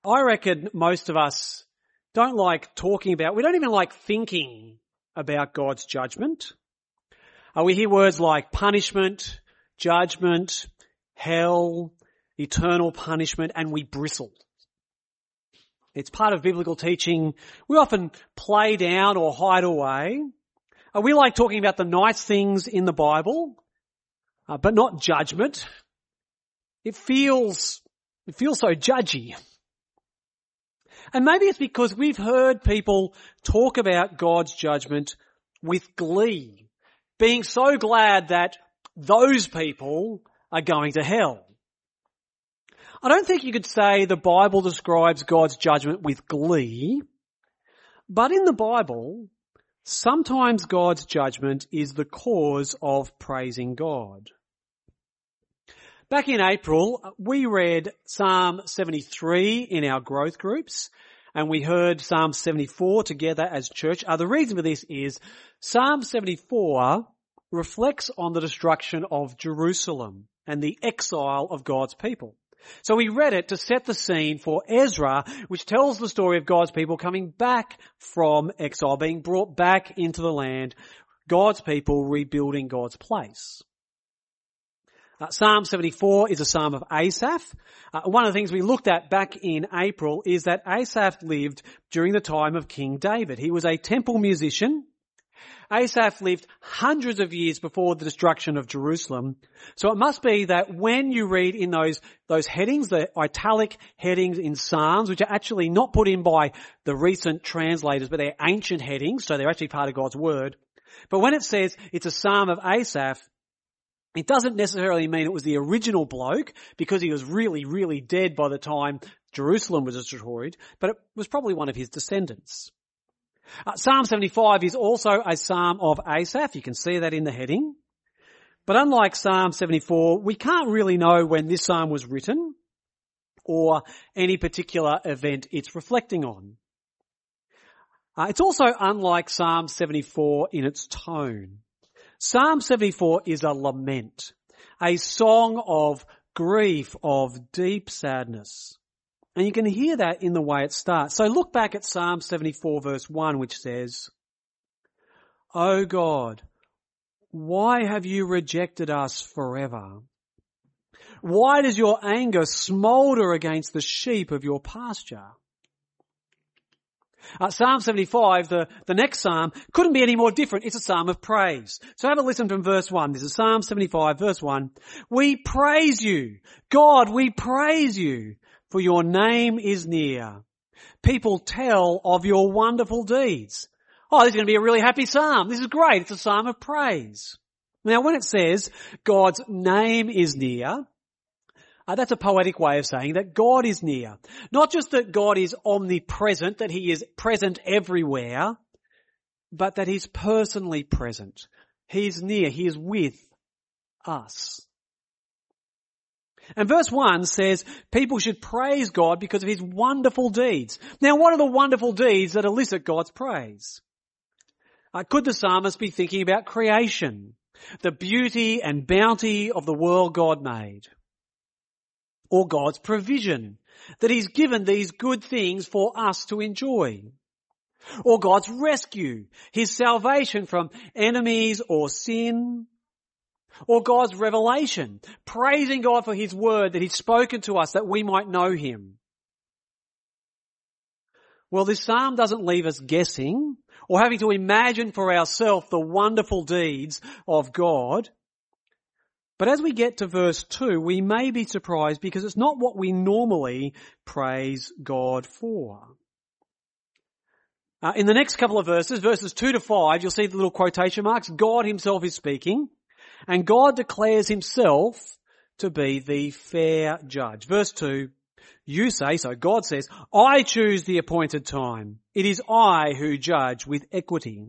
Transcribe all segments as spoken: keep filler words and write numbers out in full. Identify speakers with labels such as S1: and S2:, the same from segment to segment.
S1: I reckon most of us don't like talking about, we don't even like thinking about God's judgment. Uh, we hear words like punishment, judgment, hell, eternal punishment, and we bristle. It's part of biblical teaching. We often play down or hide away. Uh, we like talking about the nice things in the Bible, uh, but not judgment. It feels, it feels so judgy. And maybe it's because we've heard people talk about God's judgment with glee, being so glad that those people are going to hell. I don't think you could say the Bible describes God's judgment with glee, but in the Bible, sometimes God's judgment is the cause of praising God. Back in April, we read Psalm seventy-three in our growth groups, and we heard Psalm seventy-four together as church. Uh, the reason for this is Psalm seventy-four reflects on the destruction of Jerusalem and the exile of God's people. So we read it to set the scene for Ezra, which tells the story of God's people coming back from exile, being brought back into the land, God's people rebuilding God's place. Uh, Psalm seventy-four is a psalm of Asaph. Uh, one of the things we looked at back in April is that Asaph lived during the time of King David. He was a temple musician. Asaph lived hundreds of years before the destruction of Jerusalem. So it must be that when you read in those, those headings, the italic headings in Psalms, which are actually not put in by the recent translators, but they're ancient headings, so they're actually part of God's word. But when it says it's a psalm of Asaph, it doesn't necessarily mean it was the original bloke because he was really, really dead by the time Jerusalem was destroyed, but it was probably one of his descendants. Uh, Psalm seventy-five is also a psalm of Asaph. You can see that in the heading. But unlike Psalm seventy-four, we can't really know when this psalm was written or any particular event it's reflecting on. Uh, it's also unlike Psalm seventy-four in its tone. Psalm seventy-four is a lament, a song of grief, of deep sadness. And you can hear that in the way it starts. So look back at Psalm seventy-four verse one, which says, "O God, why have you rejected us forever? Why does your anger smolder against the sheep of your pasture?" Uh, Psalm seventy-five, the, the next psalm, couldn't be any more different. It's a psalm of praise. So have a listen from verse one. This is Psalm seventy-five, verse one. "We praise you. God, we praise you, for your name is near. People tell of your wonderful deeds." Oh, this is going to be a really happy psalm. This is great. It's a psalm of praise. Now, when it says God's name is near, Uh, that's a poetic way of saying that God is near. Not just that God is omnipresent, that he is present everywhere, but that he's personally present. He's near. He is with us. And verse one says people should praise God because of his wonderful deeds. Now, what are the wonderful deeds that elicit God's praise? Uh, could the psalmist be thinking about creation, the beauty and bounty of the world God made? Or God's provision, that he's given these good things for us to enjoy? Or God's rescue, his salvation from enemies or sin? Or God's revelation, praising God for his word that he's spoken to us that we might know him? Well, this psalm doesn't leave us guessing or having to imagine for ourselves the wonderful deeds of God. But as we get to verse two, we may be surprised because it's not what we normally praise God for. Uh, in the next couple of verses, verses two to five, you'll see the little quotation marks. God himself is speaking, and God declares himself to be the fair judge. Verse two, you say, so God says, "I choose the appointed time. It is I who judge with equity."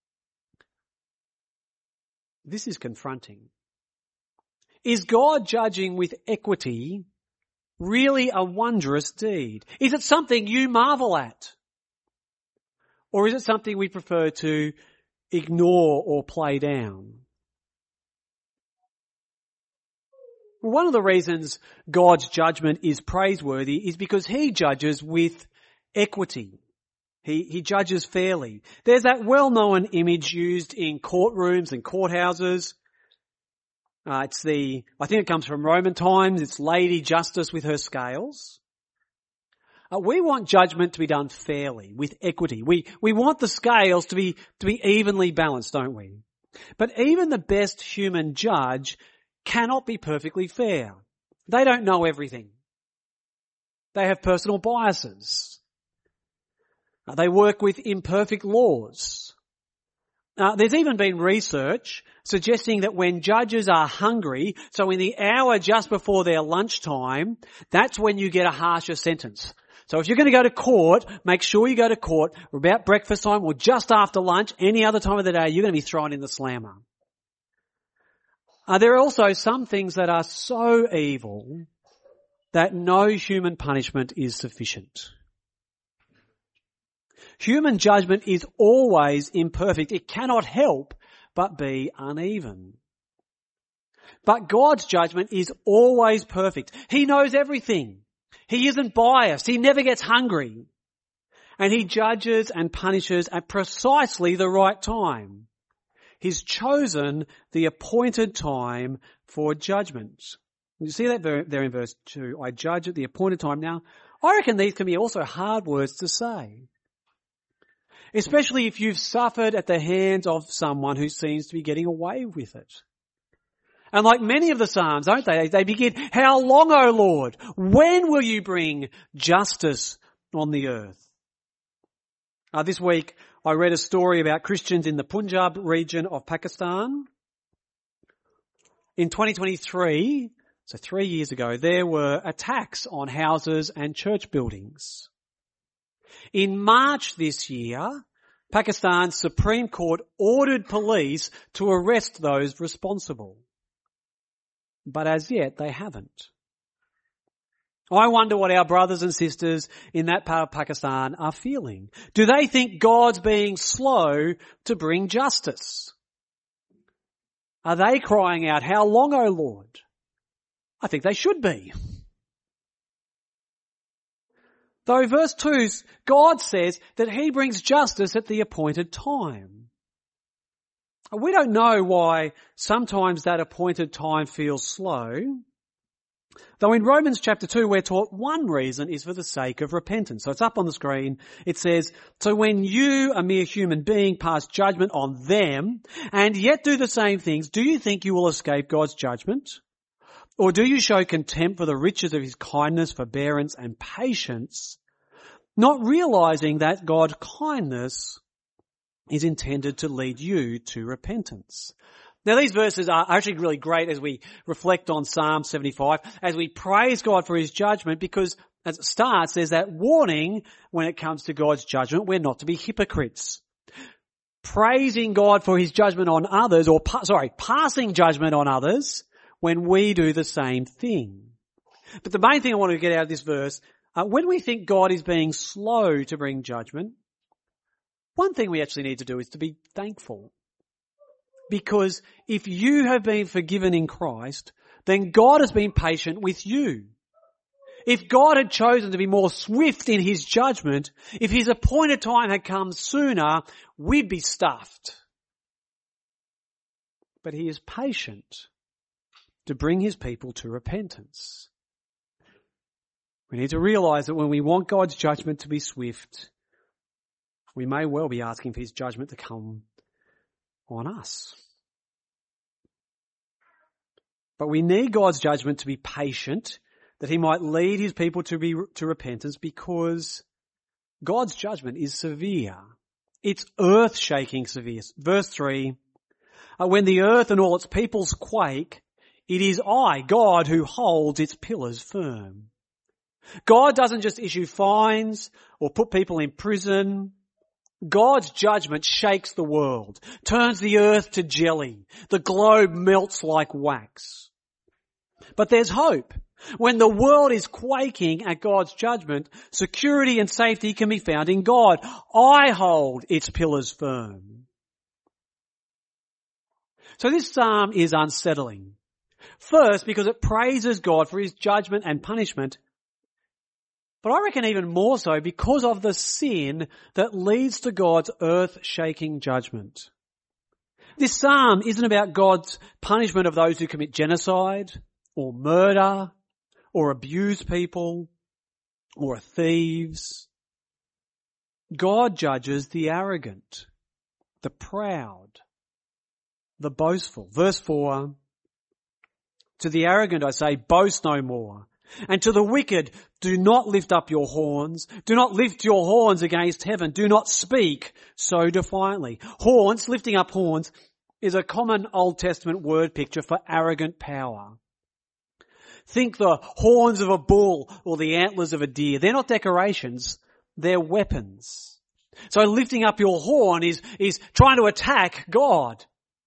S1: This is confronting. Is God judging with equity really a wondrous deed? Is it something you marvel at? Or is it something we prefer to ignore or play down? One of the reasons God's judgment is praiseworthy is because he judges with equity. He, he judges fairly. There's that well-known image used in courtrooms and courthouses. Uh, it's the, I think it comes from Roman times. It's Lady Justice with her scales. Uh, we want judgment to be done fairly, with equity. We, we want the scales to be, to be evenly balanced, don't we? But even the best human judge cannot be perfectly fair. They don't know everything. They have personal biases. Uh, they work with imperfect laws. Uh, there's even been research suggesting that when judges are hungry, so in the hour just before their lunchtime, that's when you get a harsher sentence. So if you're going to go to court, make sure you go to court about breakfast time or just after lunch. Any other time of the day, you're going to be thrown in the slammer. Uh, there are also some things that are so evil that no human punishment is sufficient. Human judgment is always imperfect. It cannot help but be uneven. But God's judgment is always perfect. He knows everything. He isn't biased. He never gets hungry. And he judges and punishes at precisely the right time. He's chosen the appointed time for judgment. You see that there in verse two. I judge at the appointed time. Now, I reckon these can be also hard words to say. Especially if you've suffered at the hands of someone who seems to be getting away with it. And like many of the Psalms, don't they? They begin, how long, O Lord? When will you bring justice on the earth? Uh, this week, I read a story about Christians in the Punjab region of Pakistan. In twenty twenty-three, so three years ago, there were attacks on houses and church buildings. In March this year, Pakistan's Supreme Court ordered police to arrest those responsible. But as yet, they haven't. I wonder what our brothers and sisters in that part of Pakistan are feeling. Do they think God's being slow to bring justice? Are they crying out, how long, O Lord? I think they should be. Though verse two, God says that he brings justice at the appointed time. We don't know why sometimes that appointed time feels slow. Though in Romans chapter two we're taught one reason is for the sake of repentance. So it's up on the screen. It says, so when you, a mere human being, pass judgment on them and yet do the same things, do you think you will escape God's judgment? Or do you show contempt for the riches of his kindness, forbearance and patience, not realizing that God's kindness is intended to lead you to repentance? Now these verses are actually really great as we reflect on Psalm seventy-five, as we praise God for his judgment, because as it starts, there's that warning when it comes to God's judgment, we're not to be hypocrites. Praising God for his judgment on others, or sorry, passing judgment on others when we do the same thing. But the main thing I want to get out of this verse, uh, when we think God is being slow to bring judgment, one thing we actually need to do is to be thankful. Because if you have been forgiven in Christ, then God has been patient with you. If God had chosen to be more swift in his judgment, if his appointed time had come sooner, we'd be stuffed. But he is patient to bring his people to repentance. We need to realize that when we want God's judgment to be swift, we may well be asking for his judgment to come on us. But we need God's judgment to be patient, that he might lead his people to be to repentance, because God's judgment is severe. It's earth-shaking severe. Verse three, when the earth and all its peoples quake, it is I, God, who holds its pillars firm. God doesn't just issue fines or put people in prison. God's judgment shakes the world, turns the earth to jelly. The globe melts like wax. But there's hope. When the world is quaking at God's judgment, security and safety can be found in God. I hold its pillars firm. So this psalm is unsettling. First, because it praises God for his judgment and punishment. But I reckon even more so because of the sin that leads to God's earth-shaking judgment. This psalm isn't about God's punishment of those who commit genocide or murder or abuse people or are thieves. God judges the arrogant, the proud, the boastful. Verse four, to the arrogant I say, boast no more. And to the wicked, do not lift up your horns. Do not lift your horns against heaven. Do not speak so defiantly. Horns, lifting up horns, is a common Old Testament word picture for arrogant power. Think the horns of a bull or the antlers of a deer. They're not decorations, they're weapons. So lifting up your horn is, is trying to attack God.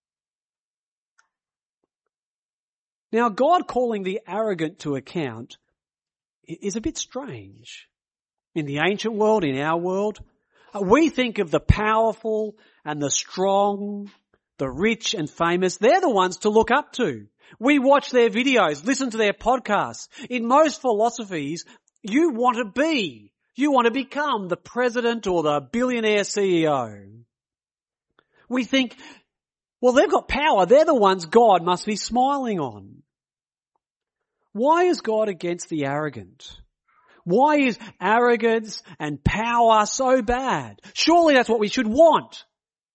S1: Now, God calling the arrogant to account is a bit strange. In the ancient world, in our world, we think of the powerful and the strong, the rich and famous. They're the ones to look up to. We watch their videos, listen to their podcasts. In most philosophies, you want to be, you want to become the president or the billionaire C E O. We think, well, they've got power. They're the ones God must be smiling on. Why is God against the arrogant? Why is arrogance and power so bad? Surely that's what we should want.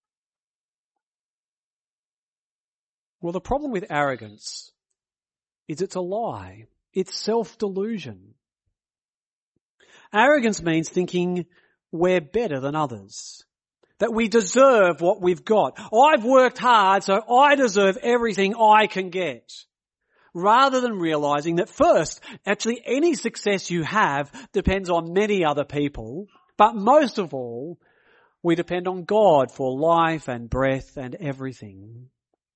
S1: Well, the problem with arrogance is it's a lie. It's self-delusion. Arrogance means thinking we're better than others, that we deserve what we've got. I've worked hard, so I deserve everything I can get. Rather than realizing that first, actually any success you have depends on many other people, but most of all, we depend on God for life and breath and everything.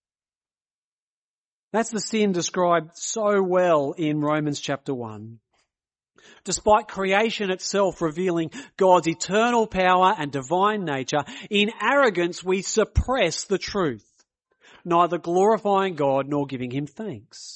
S1: That's the sin described so well in Romans chapter one. Despite creation itself revealing God's eternal power and divine nature, in arrogance we suppress the truth, neither glorifying God nor giving him thanks.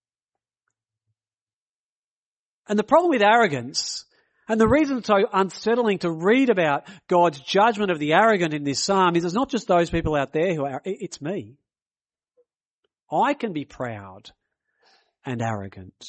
S1: And the problem with arrogance, and the reason it's so unsettling to read about God's judgment of the arrogant in this psalm, is it's not just those people out there who are, it's me. I can be proud and arrogant.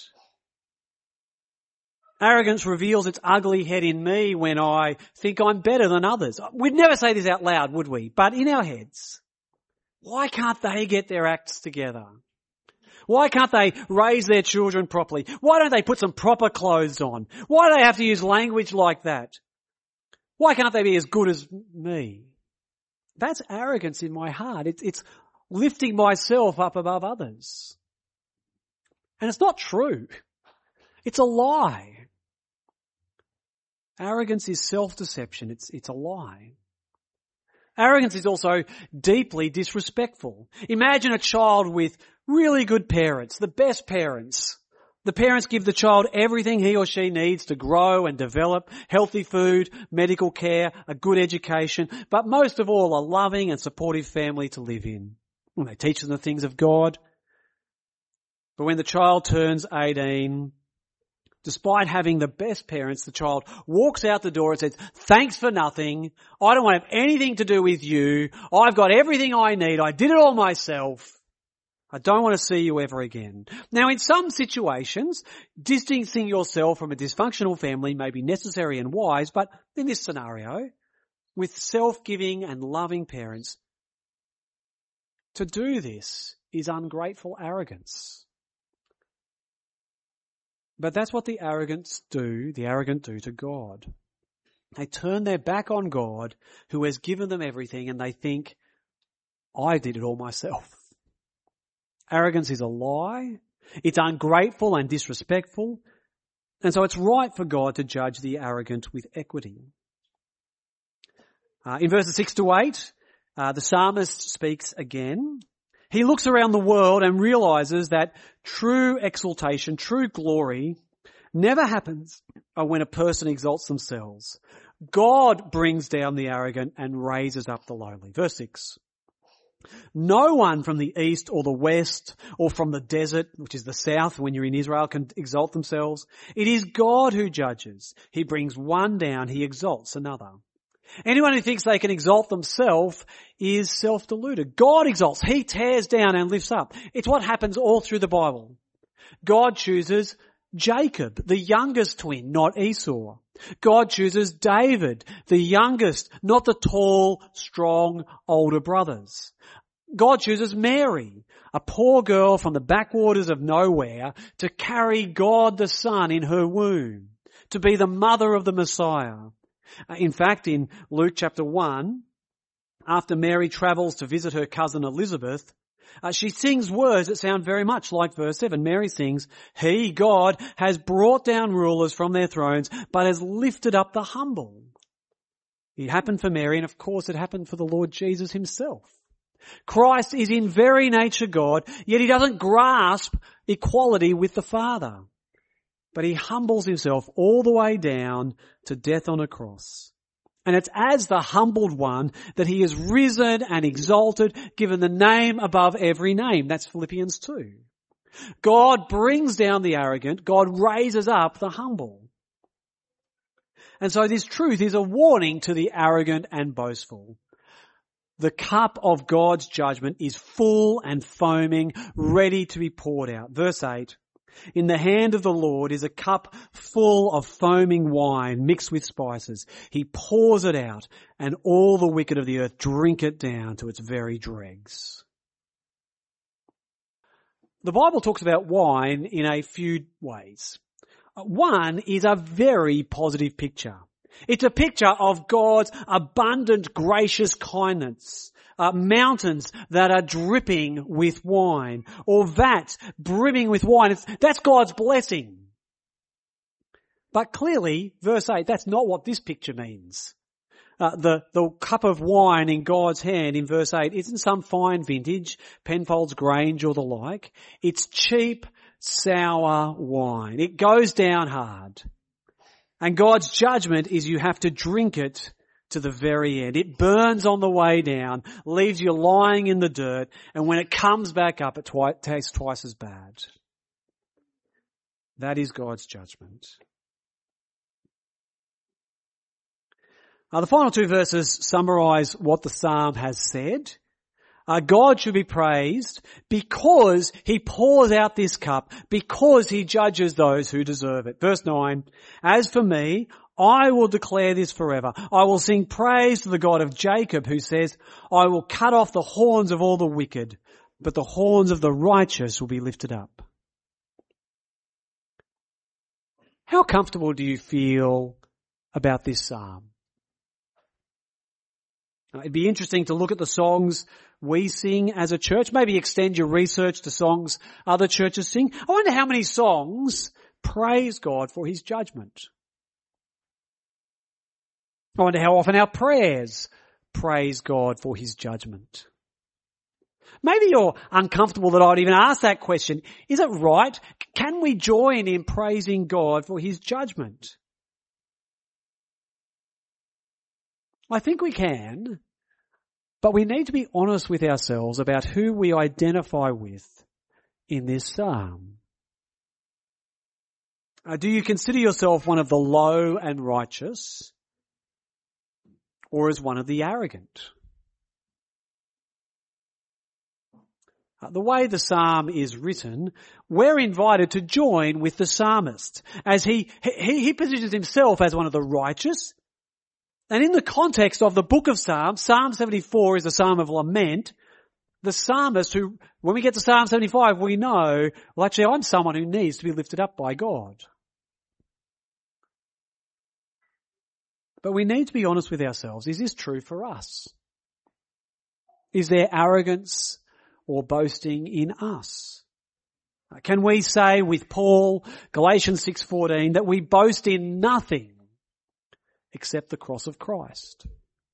S1: Arrogance reveals its ugly head in me when I think I'm better than others. We'd never say this out loud, would we? But in our heads, why can't they get their acts together? Why can't they raise their children properly? Why don't they put some proper clothes on? Why do they have to use language like that? Why can't they be as good as me? That's arrogance in my heart. It's, it's lifting myself up above others. And it's not true. It's a lie. Arrogance is self-deception. It's, it's a lie. Arrogance is also deeply disrespectful. Imagine a child with really good parents, the best parents. The parents give the child everything he or she needs to grow and develop, healthy food, medical care, a good education, but most of all, a loving and supportive family to live in. And they teach them the things of God. But when the child turns eighteen, despite having the best parents, the child walks out the door and says, thanks for nothing. I don't want to have anything to do with you. I've got everything I need. I did it all myself. I don't want to see you ever again. Now, in some situations, distancing yourself from a dysfunctional family may be necessary and wise, but in this scenario, with self-giving and loving parents, to do this is ungrateful arrogance. But that's what the arrogants do, the arrogant do to God. They turn their back on God, who has given them everything, and they think, I did it all myself. Arrogance is a lie. It's ungrateful and disrespectful. And so it's right for God to judge the arrogant with equity. Uh, in verses six to eight, uh, the psalmist speaks again. He looks around the world and realizes that true exaltation, true glory, never happens when a person exalts themselves. God brings down the arrogant and raises up the lowly. Verse six. No one from the east or the west or from the desert, which is the south when you're in Israel, can exalt themselves. It is God who judges. He brings one down, he exalts another. Anyone who thinks they can exalt themselves is self-deluded. God exalts. He tears down and lifts up. It's what happens all through the Bible. God chooses Jacob, the youngest twin, not Esau. God chooses David, the youngest, not the tall, strong, older brothers. God chooses Mary, a poor girl from the backwaters of nowhere, to carry God the Son in her womb, to be the mother of the Messiah. In fact, in Luke chapter one, after Mary travels to visit her cousin Elizabeth, uh, she sings words that sound very much like verse seven. Mary sings, He, God, has brought down rulers from their thrones, but has lifted up the humble. It happened for Mary, and of course it happened for the Lord Jesus himself. Christ is in very nature God, yet he doesn't grasp equality with the Father. But he humbles himself all the way down to death on a cross. And it's as the humbled one that he is risen and exalted, given the name above every name. That's Philippians two. God brings down the arrogant. God raises up the humble. And so this truth is a warning to the arrogant and boastful. The cup of God's judgment is full and foaming, ready to be poured out. Verse eight. In the hand of the Lord is a cup full of foaming wine mixed with spices. He pours it out, and all the wicked of the earth drink it down to its very dregs. The Bible talks about wine in a few ways. One is a very positive picture. It's a picture of God's abundant, gracious kindness. Uh, mountains that are dripping with wine, or vats brimming with wine. It's, that's God's blessing. But clearly, verse eight, that's not what this picture means. Uh, the, the cup of wine in God's hand in verse eight isn't some fine vintage, Penfolds Grange or the like. It's cheap, sour wine. It goes down hard. And God's judgment is you have to drink it to the very end. It burns on the way down, leaves you lying in the dirt, and when it comes back up, it twi- tastes twice as bad. That is God's judgment. Now, the final two verses summarize what the psalm has said. Uh, God should be praised because he pours out this cup, because he judges those who deserve it. Verse nine, as for me, I will declare this forever. I will sing praise to the God of Jacob, who says, I will cut off the horns of all the wicked, but the horns of the righteous will be lifted up. How comfortable do you feel about this psalm? It'd be interesting to look at the songs we sing as a church. Maybe extend your research to songs other churches sing. I wonder how many songs praise God for his judgment. I wonder how often our prayers praise God for his judgment. Maybe you're uncomfortable that I'd even ask that question. Is it right? Can we join in praising God for his judgment? I think we can, but we need to be honest with ourselves about who we identify with in this psalm. Uh, do you consider yourself one of the low and righteous, or as one of the arrogant? Uh, the way the psalm is written, we're invited to join with the psalmist as he, he, he positions himself as one of the righteous. And in the context of the book of Psalms, Psalm seventy-four is a psalm of lament. The psalmist who, when we get to Psalm seventy-five, we know, well actually I'm someone who needs to be lifted up by God. But we need to be honest with ourselves. Is this true for us? Is there arrogance or boasting in us? Can we say with Paul, Galatians six fourteen, that we boast in nothing except the cross of Christ?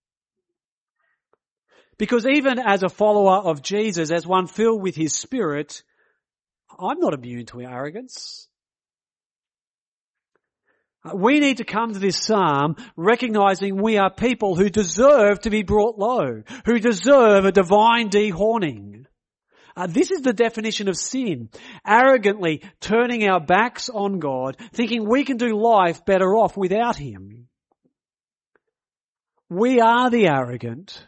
S1: Because even as a follower of Jesus, as one filled with his Spirit, I'm not immune to arrogance. We need to come to this psalm recognizing we are people who deserve to be brought low, who deserve a divine dehorning. Uh, this is the definition of sin. Arrogantly turning our backs on God, thinking we can do life better off without Him. We are the arrogant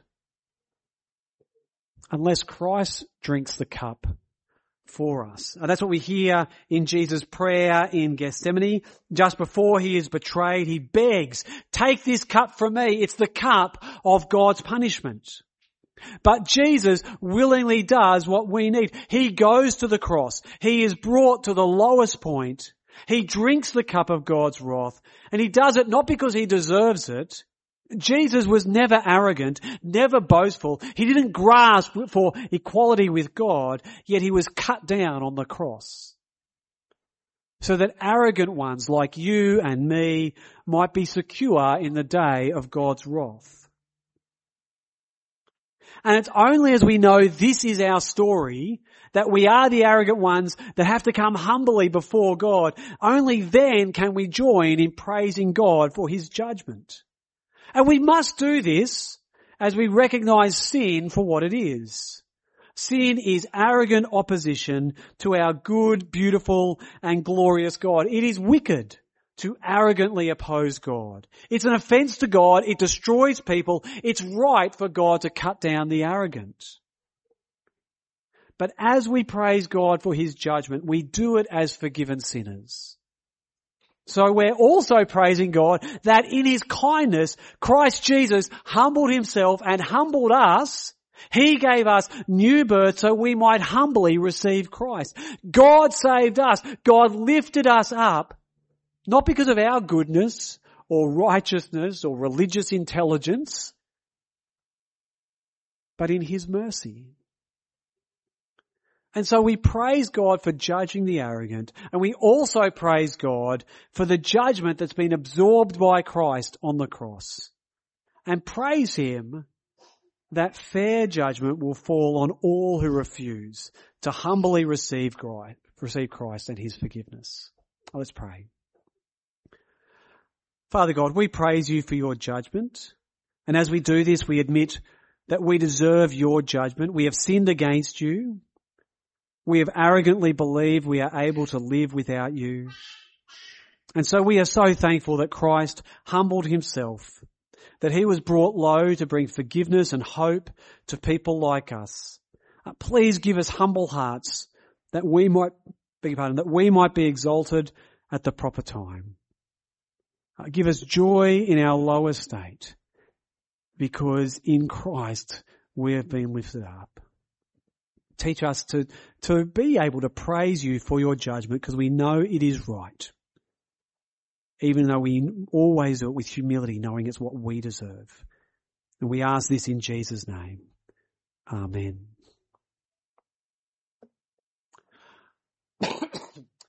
S1: unless Christ drinks the cup for us. And that's what we hear in Jesus' prayer in Gethsemane. Just before He is betrayed, He begs, take this cup from me. It's the cup of God's punishment. But Jesus willingly does what we need. He goes to the cross. He is brought to the lowest point. He drinks the cup of God's wrath. And He does it not because He deserves it. Jesus was never arrogant, never boastful. He didn't grasp for equality with God, yet He was cut down on the cross. So that arrogant ones like you and me might be secure in the day of God's wrath. And it's only as we know this is our story, that we are the arrogant ones that have to come humbly before God. Only then can we join in praising God for His judgment. And we must do this as we recognize sin for what it is. Sin is arrogant opposition to our good, beautiful, and glorious God. It is wicked to arrogantly oppose God. It's an offense to God. It destroys people. It's right for God to cut down the arrogant. But as we praise God for His judgment, we do it as forgiven sinners. So we're also praising God that in His kindness, Christ Jesus humbled Himself and humbled us. He gave us new birth so we might humbly receive Christ. God saved us. God lifted us up. Not because of our goodness or righteousness or religious intelligence, but in His mercy. And so we praise God for judging the arrogant, and we also praise God for the judgment that's been absorbed by Christ on the cross. And praise Him that fair judgment will fall on all who refuse to humbly receive Christ and His forgiveness. Let's pray. Father God, we praise You for Your judgment. And as we do this, we admit that we deserve Your judgment. We have sinned against You. We have arrogantly believed we are able to live without You. And so we are so thankful that Christ humbled Himself, that He was brought low to bring forgiveness and hope to people like us. Uh, please give us humble hearts that we might, beg your pardon, that we might be exalted at the proper time. Uh, give us joy in our low estate, because in Christ we have been lifted up. Teach us to, to be able to praise You for Your judgment, because we know it is right, even though we always do it with humility, knowing it's what we deserve. And we ask this in Jesus' name. Amen.